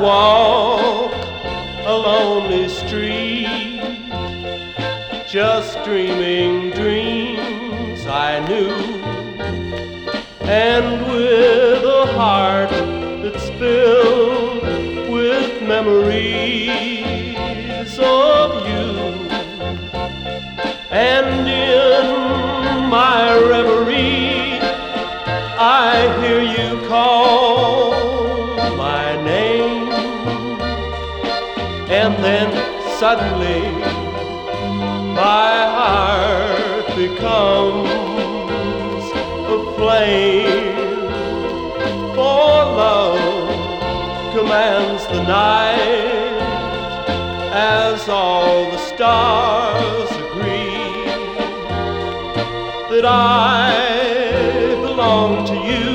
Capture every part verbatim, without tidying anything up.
walk a lonely street, just dreaming dreams I knew, and with a heart that's filled with memories of you. And in my reverie I hear you call my name, and then suddenly my heart becomes a flame, for love commands the night as all the stars agree that I belong to you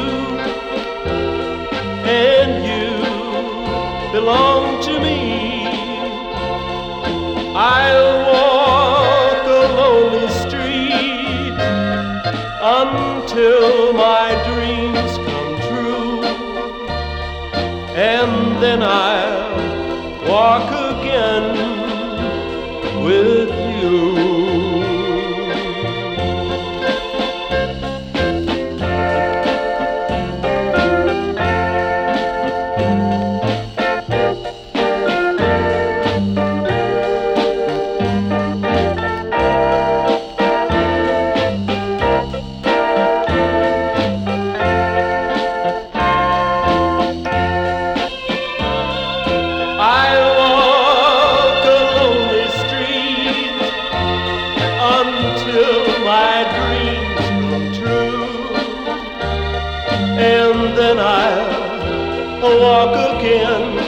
and you belong to me. I'll walk a lonely street until my dreams come true, and then I'll walk again with you. My dreams come true, and then I'll walk again